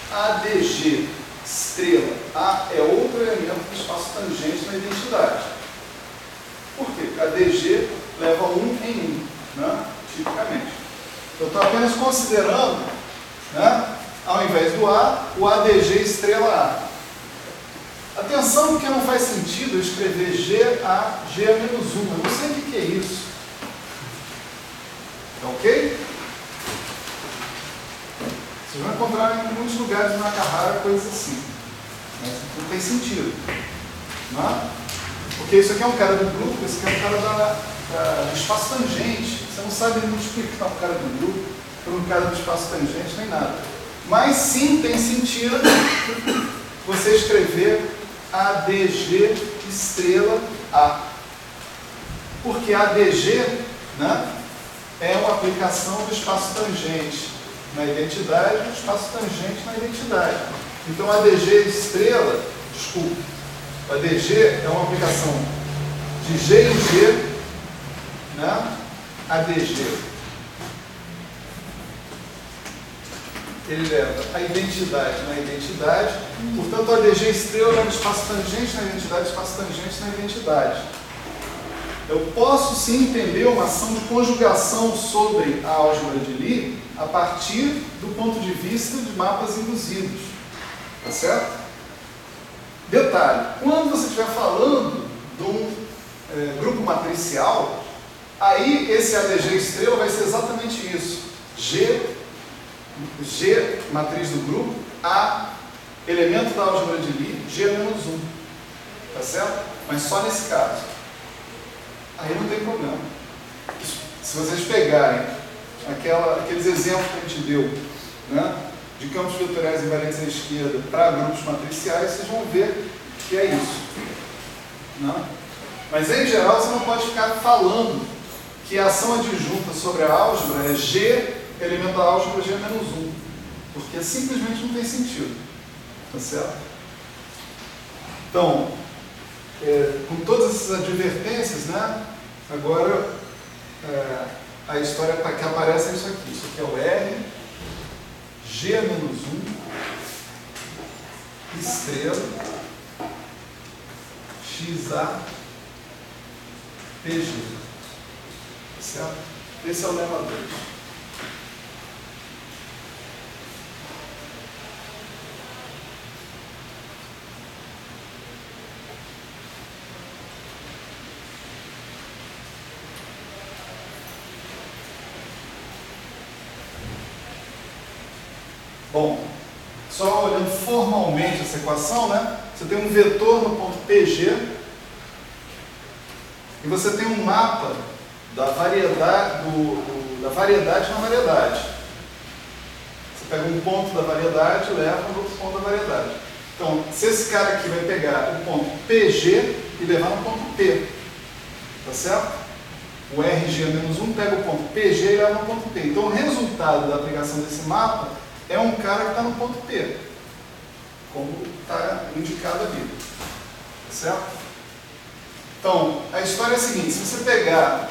ADG estrela A é outro elemento do espaço tangente na identidade. Por quê? Porque ADG leva 1 em 1, né? Tipicamente. Eu estou apenas considerando, né, ao invés do A, o ADG estrela A. Atenção, porque não faz sentido eu escrever GA menos 1. Eu não sei o que é isso. Tá ok? Vocês vão encontrar em muitos lugares na Nakahara coisas assim. Mas não tem sentido. Não é? Porque isso aqui é um cara do grupo, esse aqui é um cara do espaço tangente. Você não sabe multiplicar um cara do grupo por um cara do espaço tangente, nem nada. Mas sim tem sentido você escrever ADG estrela A. Porque ADG, né, é uma aplicação do espaço tangente na identidade e do espaço tangente na identidade. Então ADG estrela, desculpa, ADG é uma aplicação de G em G, né, ADG. Ele leva a identidade na identidade, portanto, o ADG estrela leva o espaço tangente na identidade, espaço tangente na identidade. Eu posso sim entender uma ação de conjugação sobre a álgebra de Lie a partir do ponto de vista de mapas induzidos. Tá certo? Detalhe, quando você estiver falando de um grupo matricial, aí esse ADG estrela vai ser exatamente isso. G, matriz do grupo, A, elemento da álgebra de Lie, G menos 1. Tá certo? Mas só nesse caso. Aí não tem problema. Se vocês pegarem aqueles exemplos que a gente deu, né, de campos vetoriais invariantes à esquerda para grupos matriciais, vocês vão ver que é isso. Né? Mas em geral você não pode ficar falando que a ação adjunta sobre a álgebra é G, elemento da álgebra G menos 1. Porque simplesmente não tem sentido. Tá certo? Então, com todas essas advertências, né, agora a história que aparece é isso aqui. Isso aqui é o R, G menos 1, estrela, XA, PG. Tá certo? Esse é o lema 2. Bom, só olhando formalmente essa equação, né? Você tem um vetor no ponto PG e você tem um mapa da variedade, da variedade na variedade. Você pega um ponto da variedade e leva no outro ponto da variedade. Então, se esse cara aqui vai pegar o ponto PG e levar no ponto P, tá certo? O RG-1 pega o ponto PG e leva no ponto P. Então, o resultado da aplicação desse mapa é um cara que está no ponto P, como está indicado ali. Tá certo? Então, a história é a seguinte: se você pegar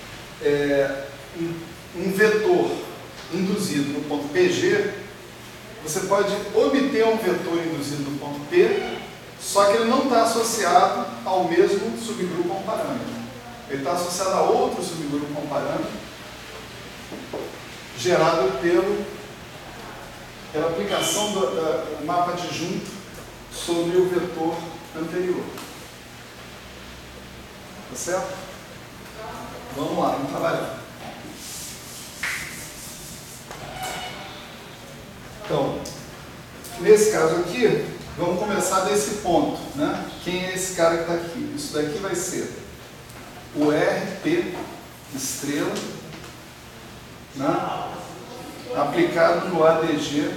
um vetor induzido no ponto PG, você pode obter um vetor induzido no ponto P, só que ele não está associado ao mesmo subgrupo ou parâmetro. Ele está associado a outro subgrupo ou parâmetro, gerado pela aplicação do mapa adjunto sobre o vetor anterior. Tá certo? Vamos lá, vamos trabalhar. Então, nesse caso aqui, vamos começar desse ponto, né? Quem é esse cara que está aqui? Isso daqui vai ser o RP estrela, né, aplicado no ADG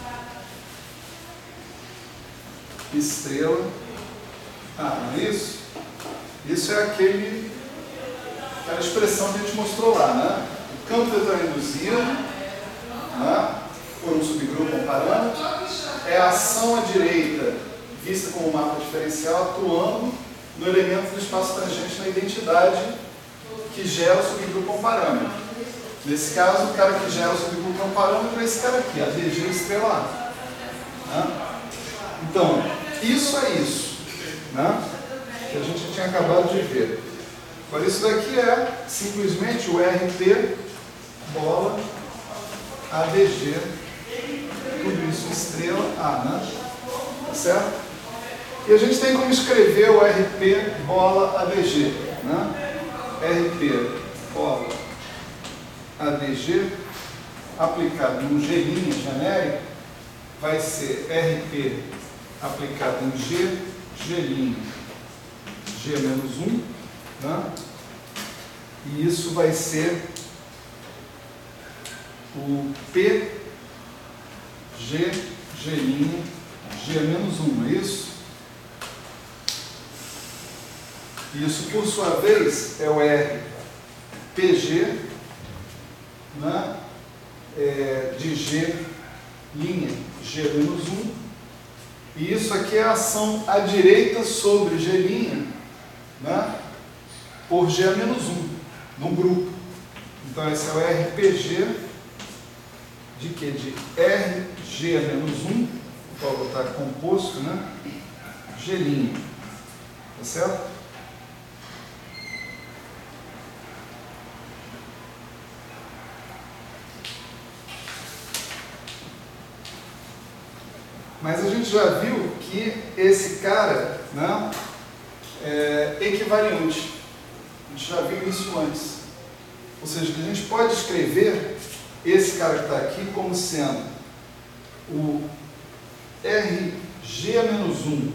estrela. Não é isso? Isso é aquela expressão que a gente mostrou lá, né? O campo vetorial induzido, né, por um subgrupo ou um parâmetro, é a ação à direita vista como mapa diferencial atuando no elemento do espaço tangente na identidade que gera o subgrupo ou um parâmetro. Nesse caso, o cara que gera o subgrupo ou um parâmetro é esse cara aqui, ADG estrela A. Então, isso é isso, né? Que a gente tinha acabado de ver. Agora, isso daqui é simplesmente o RP bola ADG, tudo isso estrela A, né? Tá certo? E a gente tem como escrever o RP bola ADG, né? RP bola ADG aplicado no G' genérico vai ser RP aplicado em G, G', G menos 1, né? E isso vai ser o P, G, G', G menos 1, é isso? Isso, por sua vez, é o R, PG, né? De G', G menos 1. E isso aqui é a ação à direita sobre G', né? Por G menos 1, num grupo. Então, esse é o RPG de quê? De RG menos 1, vou botar composto, né? G', tá certo? Mas a gente já viu que esse cara, né, é equivalente. A gente já viu isso antes. Ou seja, que a gente pode escrever esse cara que está aqui como sendo o RG-1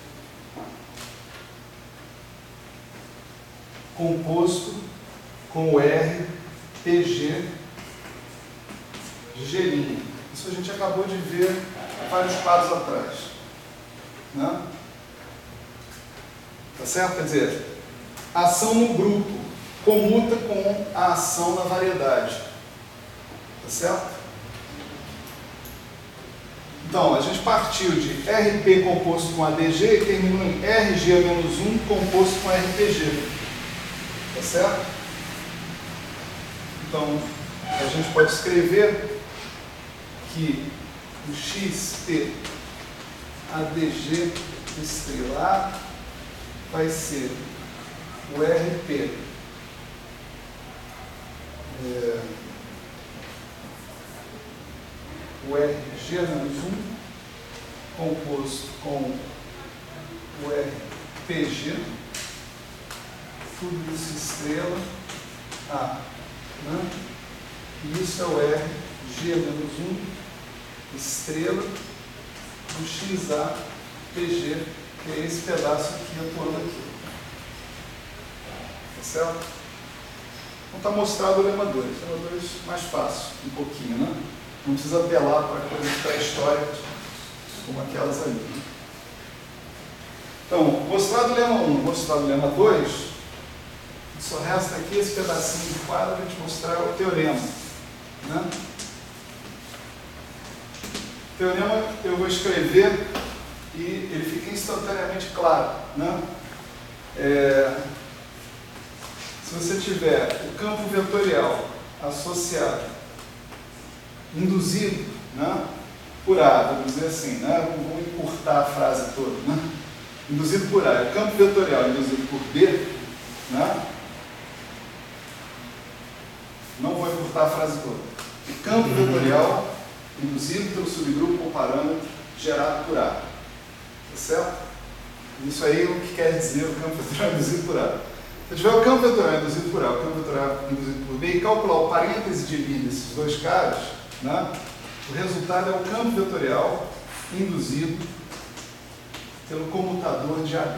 composto com o RPG de G'. Isso a gente acabou de ver vários quadros atrás, né? Tá certo? Quer dizer, a ação no grupo comuta com a ação na variedade. Tá certo? Então, a gente partiu de RP composto com ADG e terminou em RG-1 composto com RPG. Tá certo? Então, a gente pode escrever que o XT ADG estrela A vai ser o RP o RG-1 composto com o RPG, tudo isso estrela A, né? E isso é o RG-1 estrela do XA PG, que é esse pedaço aqui atuando aqui. Tá certo? Então está mostrado o lema 2. O lema 2 mais fácil, um pouquinho, né? Não precisa apelar para coisas pré-históricas como aquelas ali. Então, mostrado o lema 1, mostrado o lema 2, só resta aqui esse pedacinho de quadro para a gente mostrar o teorema, né? O teorema eu vou escrever e ele fica instantaneamente claro, né? Se você tiver o campo vetorial associado, induzido, né, por A, vamos dizer assim, né? Vamos encurtar a frase toda, né? Induzido por A, o campo vetorial induzido por B, né? Não vou encurtar a frase toda. O campo vetorial induzido pelo subgrupo ou parâmetro gerado por A. Tá certo? Isso aí é o que quer dizer o campo vetorial induzido por A. Se eu tiver o campo vetorial induzido por A, o campo vetorial induzido por B, e calcular o parêntese de Lie desses dois caras, né, o resultado é o campo vetorial induzido pelo comutador de AB.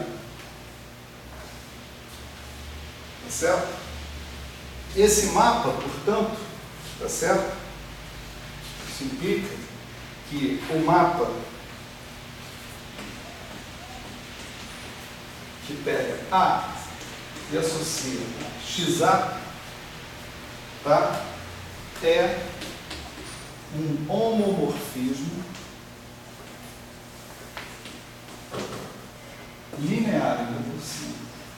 Tá certo? Esse mapa, portanto, tá certo? Isso implica que o mapa que pega A e associa XA, tá? É um homomorfismo linear ainda por cima.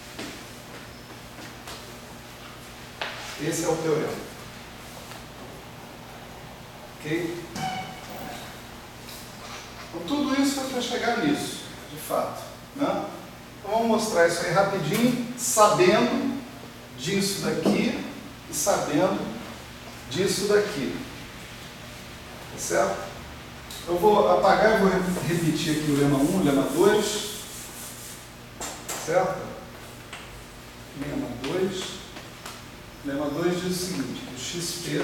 Esse é o teorema. Ok? Então, tudo isso foi para chegar nisso, de fato. Né? Então, vamos mostrar isso aí rapidinho, sabendo disso daqui e sabendo disso daqui. Tá certo? Eu vou apagar e vou repetir aqui o lema 1, o lema 2. Certo? Lema 2. Lema 2 diz o seguinte: o XP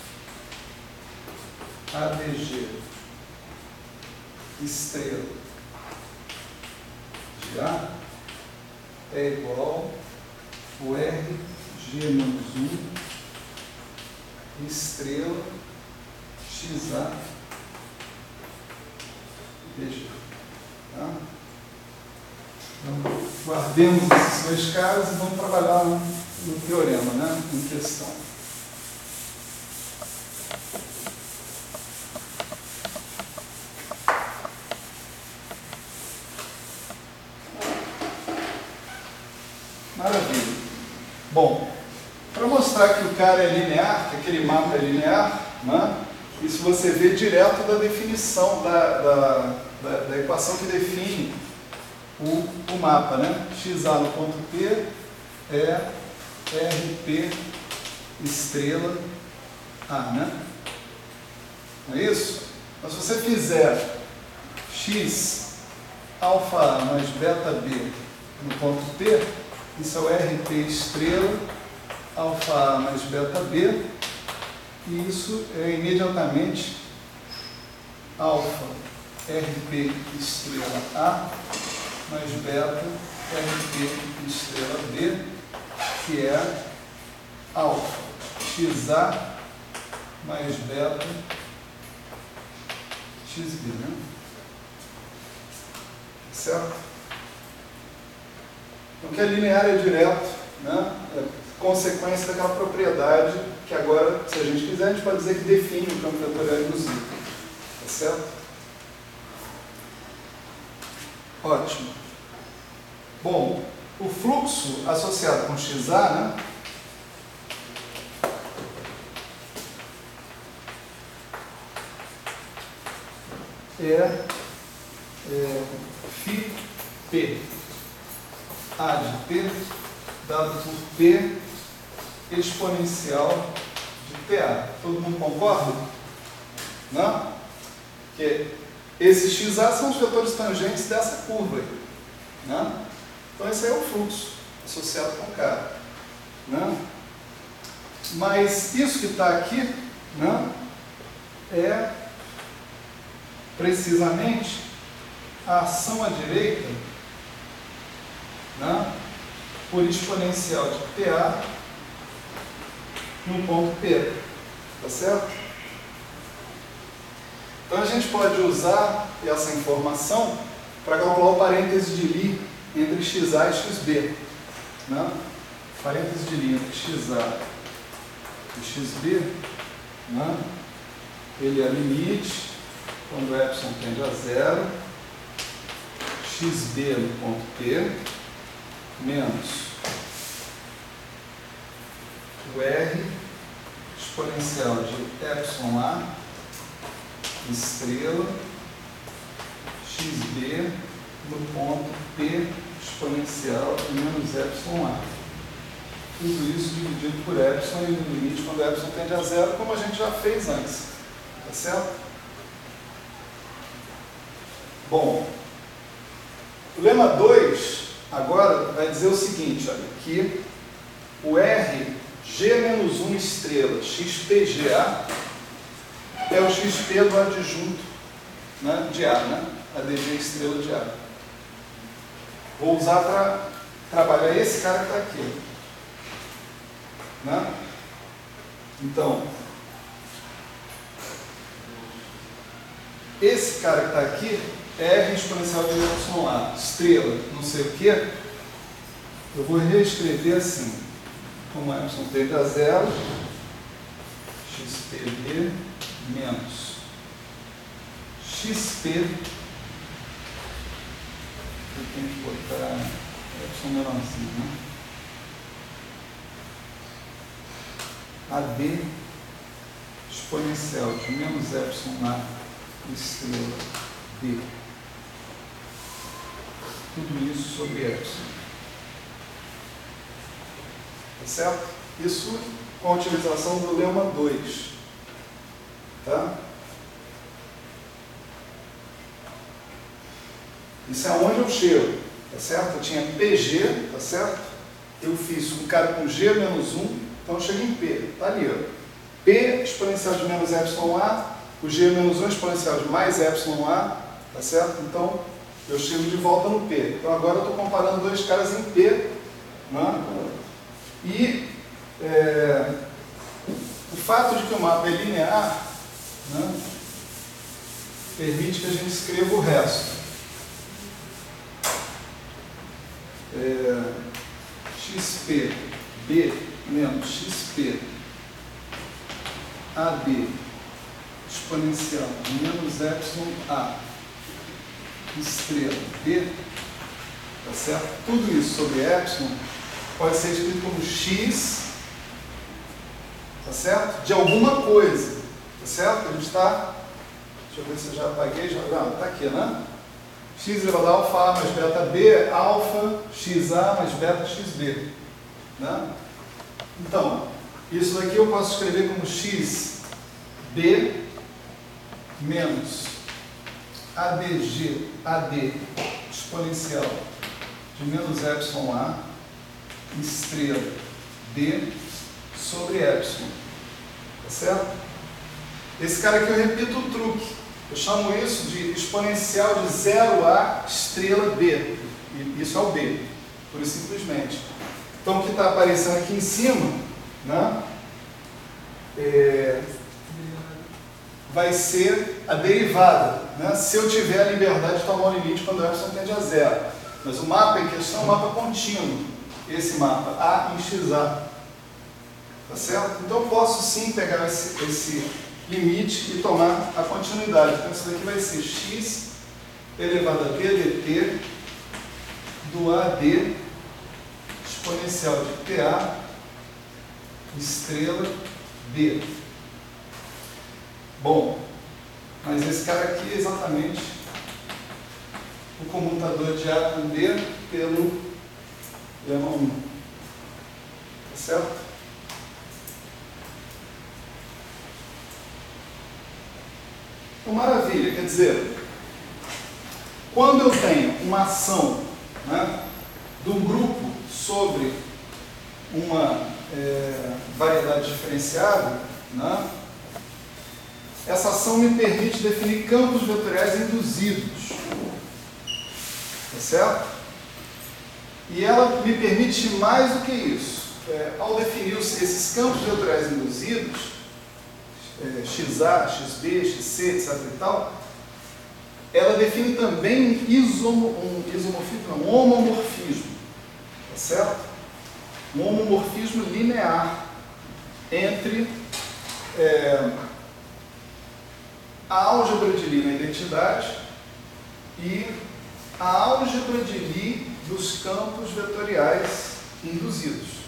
ADG estrela de A é igual ao RG menos 1 estrela XA DG. Tá? Então, guardemos esses dois caras e vamos trabalhar no teorema, né, em questão. Maravilha. Bom, para mostrar que o cara é linear, que aquele mapa é linear, né, isso você vê direto da definição, da equação que define o mapa, né? XA no ponto P é RP estrela A, né? Não é isso? Mas se você fizer X alfa A mais beta B no ponto P, isso é o RP estrela alfa A mais beta B, e isso é imediatamente alfa RP estrela A mais beta RP estrela B, que é alfa XA mais beta XB, né? Certo? Então, que é linear é direto, né? É consequência daquela propriedade que agora, se a gente quiser, a gente pode dizer que define o campo vetorial induzido. Tá certo? Ótimo. Bom, o fluxo associado com XA, né? É φP. A de P dado por P exponencial de PA. Todo mundo concorda? Não? Que esses XA são os vetores tangentes dessa curva aí. Né? Então esse aí é o fluxo associado com K. Né? Mas isso que está aqui, né, é precisamente a ação à direita, né, por exponencial de PA no ponto P. Tá certo? Então a gente pode usar essa informação para calcular o parêntese de Lie entre XA e XB. Né? Parêntese de Lie entre XA e XB, né? Ele é limite quando epsilon tende a zero, XB no ponto P, menos o R exponencial de epsilon A estrela XB no ponto P exponencial de menos epsilon A. Tudo isso dividido por epsilon e no limite quando epsilon tende a zero, como a gente já fez antes. Tá certo? Bom, o lema 2 agora vai dizer o seguinte, olha, que o RG-1 estrela XPGA é o XP do adjunto, né, de A, né? ADG estrela de A. Vou usar para trabalhar esse cara que está aqui. Né? Então, esse cara que está aqui é R exponencial de epsilon A, estrela, não sei o que, eu vou reescrever assim, como epsilon tende a zero, XPB menos XP, eu tenho que botar epsilon menorzinho, né? AD exponencial de menos epsilon A estrela B. Tudo isso sobre epsilon. Tá certo? Isso com a utilização do lema 2. Tá? Isso é onde eu chego. Tá certo? Eu tinha PG, tá certo? Eu fiz um cara com G menos 1, então eu chego em P. Tá ali, ó. P exponencial de menos epsilon A, o G menos 1 exponencial de mais epsilon A, tá certo? Então, eu chego de volta no P. Então, agora eu estou comparando dois caras em P, né? E o fato de que o mapa é linear, né, permite que a gente escreva o resto. XP B menos XP AB exponencial de menos epsilon A estrela B, tá certo? Tudo isso sobre epsilon pode ser escrito como X, tá certo? De alguma coisa, tá certo? A gente está, deixa eu ver se eu já apaguei, já, não, está aqui, né? X elevado a alfa A mais beta B, alfa XA mais beta XB, né? Então, isso daqui eu posso escrever como XB menos ADG AD exponencial de menos epsilon A estrela B sobre epsilon, tá certo? Esse cara aqui eu repito o truque. Eu chamo isso de exponencial de 0 a estrela B. E isso é o B, pura e simplesmente. Então, o que está aparecendo aqui em cima, né, vai ser a derivada, né, se eu tiver a liberdade de tomar o limite quando o epsilon tende a 0. Mas o mapa em questão é um mapa contínuo. Esse mapa, A em XA. Tá certo? Então, eu posso sim pegar esse limite e tomar a continuidade. Então, isso daqui vai ser x elevado a b dt do AD exponencial de PA estrela B. Bom, mas esse cara aqui é exatamente o comutador de A com B pelo lema 1. Tá certo? Então, maravilha, quer dizer, quando eu tenho uma ação, né, de um grupo sobre uma variedade diferenciada, né, essa ação me permite definir campos vetoriais induzidos, tá certo? E ela me permite mais do que isso. Ao definir esses campos vetoriais induzidos, XA, XB, XC, etc. e tal, ela define também um homomorfismo, tá certo? Um homomorfismo linear entre a álgebra de Lie na identidade e a álgebra de Lie dos campos vetoriais induzidos.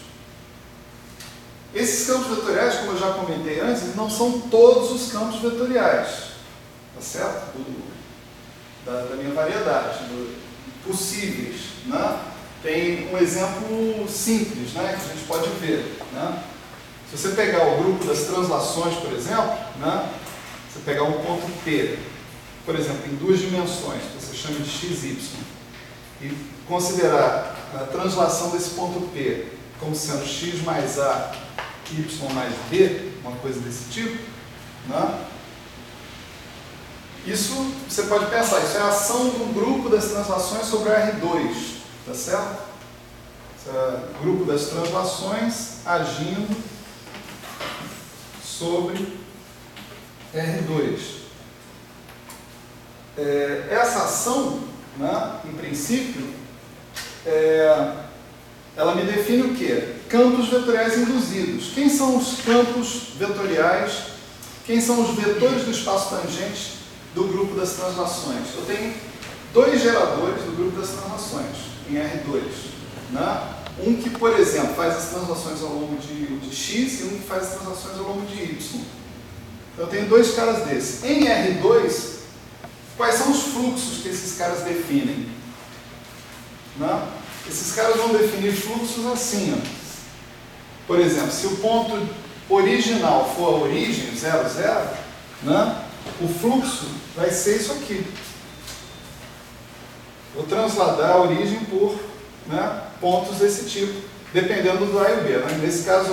Esses campos vetoriais, como eu já comentei antes, não são todos os campos vetoriais, tá certo? Da minha variedade, possíveis, né? Tem um exemplo simples, né, que a gente pode ver, né? Se você pegar o grupo das translações, por exemplo, né, você pegar um ponto P, por exemplo, em duas dimensões, que você chama de XY, e considerar a translação desse ponto P como sendo x mais a, y mais b, uma coisa desse tipo, né? Isso, você pode pensar, isso é a ação do grupo das translações sobre o R2, tá certo? Esse é o grupo das translações agindo sobre R2. Essa ação, né, em princípio, ela me define o quê? Campos vetoriais induzidos. Quem são os campos vetoriais? Quem são os vetores do espaço tangente do grupo das translações? Eu tenho dois geradores do grupo das translações, em R2. Né? Um que, por exemplo, faz as translações ao longo de X e um que faz as translações ao longo de Y. Então, eu tenho dois caras desses. Em R2, quais são os fluxos que esses caras definem? Né? Esses caras vão definir fluxos assim, ó. Por exemplo, se o ponto original for a origem, 0, 0, né? O fluxo vai ser isso aqui. Vou transladar a origem por, né, pontos desse tipo, dependendo do A e o B. Né? Nesse caso,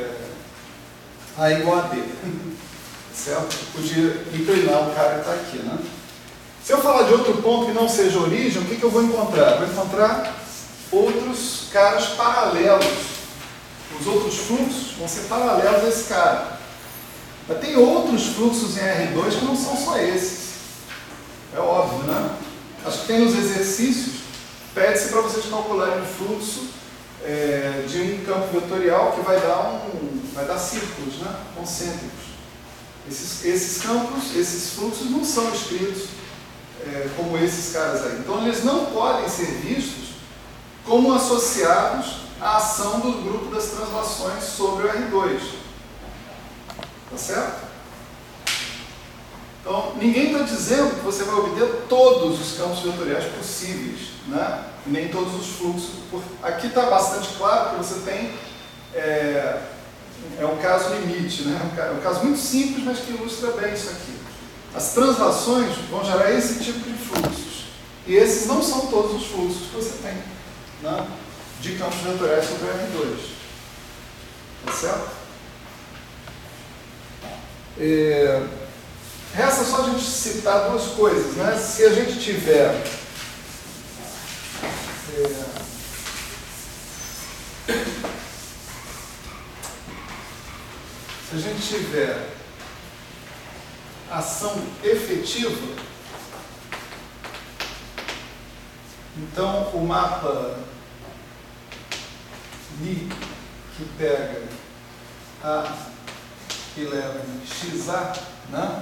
A igual a D. Certo? Podia inclinar o cara que está aqui. Né? Se eu falar de outro ponto que não seja origem, o que eu vou encontrar? Vou encontrar outros caras paralelos. Os outros fluxos vão ser paralelos a esse cara. Mas tem outros fluxos em R2 que não são só esses. É óbvio, né? Acho que tem nos exercícios, pede-se para vocês calcularem o fluxo de um campo vetorial que vai dar círculos, né? Concêntricos. Esses campos, esses fluxos não são escritos como esses caras aí. Então eles não podem ser vistos como associados à ação do grupo das translações sobre o R2. Tá certo? Então, ninguém está dizendo que você vai obter todos os campos vetoriais possíveis, né? Nem todos os fluxos. Aqui está bastante claro que você tem um caso limite, né? É um caso muito simples, mas que ilustra bem isso aqui. As translações vão gerar esse tipo de fluxos. E esses não são todos os fluxos que você tem, né? De campos vetoriais sobre o R2. Tá certo? Resta só a gente citar duas coisas, né? Se a gente tiver ação efetiva, então o mapa Lie que pega A que leva em XA, né?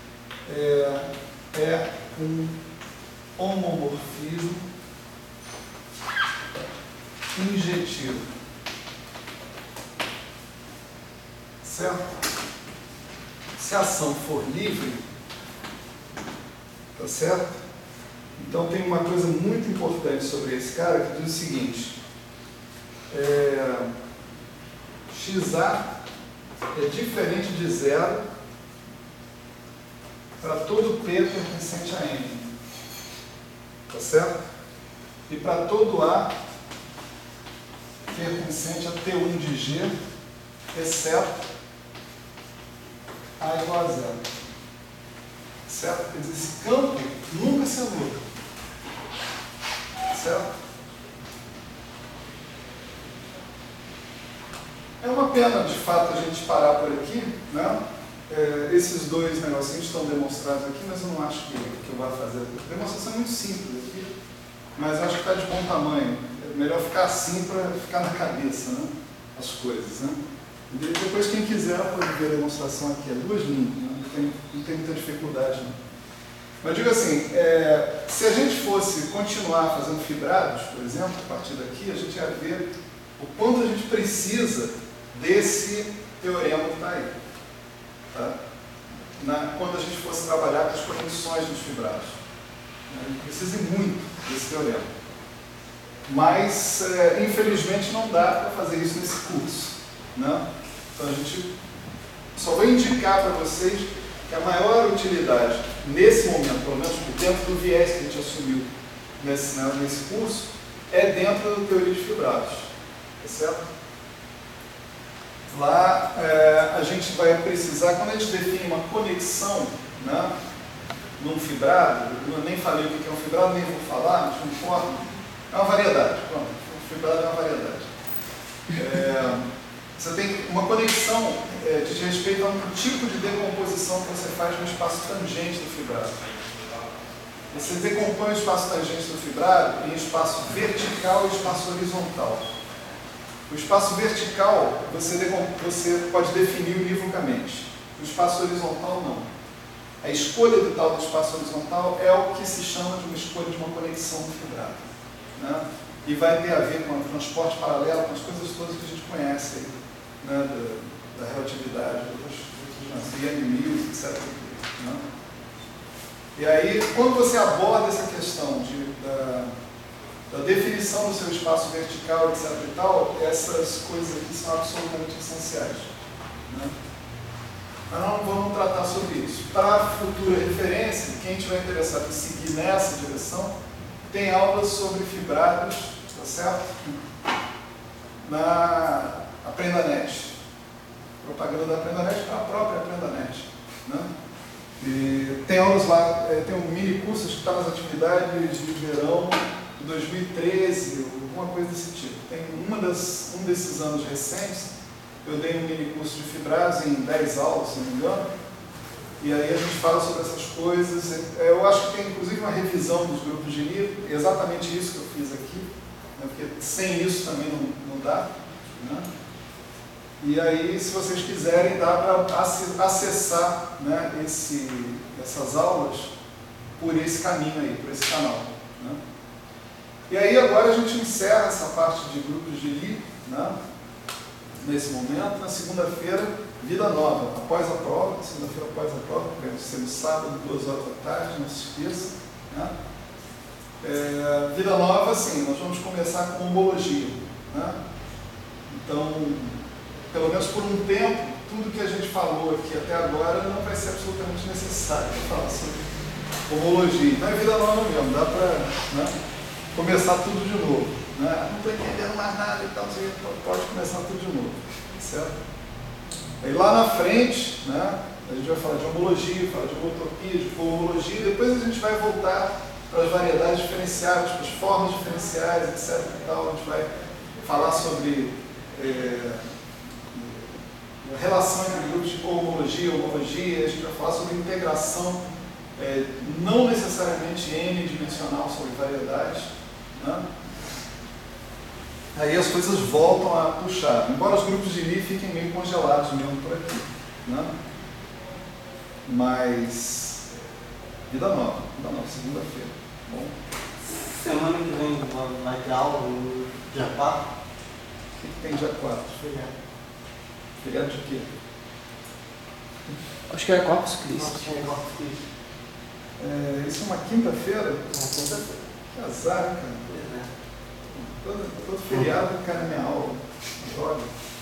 É um homomorfismo injetivo. Certo? Se a ação for livre, tá certo? Então tem uma coisa muito importante sobre esse cara que diz o seguinte: XA é diferente de zero para todo P pertencente a N. Tá certo? E para todo A pertencente a T1 de G, exceto A igual a zero. Certo? Quer dizer, esse campo nunca se anula. Certo? É uma pena, de fato, a gente parar por aqui, né? Esses dois negocinhos estão demonstrados aqui, mas eu não acho que eu vá fazer. A demonstração é muito simples aqui, mas acho que está de bom tamanho. É melhor ficar assim para ficar na cabeça, né? As coisas, né? E depois, quem quiser, pode ver a demonstração aqui. É 2 linhas, né? Não tem muita dificuldade, não. Mas digo assim, se a gente fosse continuar fazendo fibrados, por exemplo, a partir daqui, a gente ia ver o quanto a gente precisa desse teorema que está aí. Tá? Quando a gente fosse trabalhar com as conexões dos fibrados. A gente precisa muito desse teorema. Mas, infelizmente, não dá para fazer isso nesse curso. Né? Então, a gente só vai indicar para vocês que a maior utilidade, nesse momento, pelo menos dentro do viés que a gente assumiu nesse curso, é dentro da teoria de fibrados. Tá certo? Lá a gente vai precisar, quando a gente define uma conexão, né, num fibrado, eu nem falei o que é um fibrado, nem vou falar, mas não importa, é uma variedade. Pronto, um fibrado é uma variedade. Você tem uma conexão diz respeito a um tipo de decomposição que você faz no espaço tangente do fibrado. Você decompõe o espaço tangente do fibrado em espaço vertical e espaço horizontal. O espaço vertical você pode definir univocamente. O espaço horizontal não. A escolha do tal do espaço horizontal é o que se chama de uma escolha de uma conexão do fibrado. Né? E vai ter a ver com o transporte paralelo, com as coisas todas que a gente conhece aí, né? da relatividade, outras Ian Mills, etc. Né? E aí, quando você aborda essa questão da definição do seu espaço vertical, etc. e tal, essas coisas aqui são absolutamente essenciais, né? Mas não vamos tratar sobre isso. Para futura referência, quem estiver interessado em seguir nessa direção, tem aulas sobre fibrados, tá certo? Na AprendaNet. Propaganda da AprendaNet para a própria AprendaNet, né? E tem aulas lá, tem um mini curso que está nas atividades de verão de 2013, alguma coisa desse tipo. Tem um desses anos recentes, eu dei um mini curso de fibrados em 10 aulas, se não me engano, e aí a gente fala sobre essas coisas. Eu acho que tem inclusive uma revisão dos grupos de livro, exatamente isso que eu fiz aqui, né, porque sem isso também não dá, né? E aí, se vocês quiserem, dá para acessar, né, essas aulas por esse caminho aí, por esse canal, né? E aí agora a gente encerra essa parte de grupos de livro, né, nesse momento. Na segunda-feira, vida nova, após a prova, segunda-feira após a prova, vai ser no sábado, 2 horas da tarde, não se esqueça, né? Vida nova, assim, nós vamos começar com homologia, né? Então, pelo menos por um tempo, tudo que a gente falou aqui até agora não vai ser absolutamente necessário para falar sobre homologia. Então é vida nova mesmo, dá para, né, começar tudo de novo, né? Não estou entendendo mais nada e tal, você pode começar tudo de novo, certo? Aí lá na frente, né, a gente vai falar de homologia, falar de homotopia, de cohomologia, depois a gente vai voltar para as variedades diferenciadas, para as formas diferenciais, etc. E tal. A gente vai falar sobre relação entre grupos de cohomologia, homologia, a gente vai falar sobre integração, não necessariamente n-dimensional sobre variedades, né? Aí as coisas voltam a puxar, embora os grupos de Lie fiquem meio congelados mesmo por aqui, né? Mas vida nova, segunda-feira. Bom. Semana que vem vai ter aula no dia 4? O que tem dia 4? Feriado de quê? Acho que é Corpus Christi. Acho que é Corpus Christi. Isso é uma quinta-feira? Uma quinta-feira. Que azar, cara. Todo feriado cai na minha aula. Droga.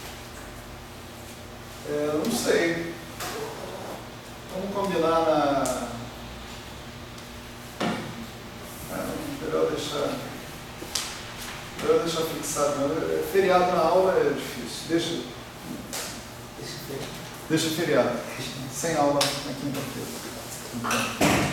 Não sei. Vamos combinar na... melhor deixar fixado. Feriado na aula é difícil. Deixa feriado. Sem aula na quinta-feira.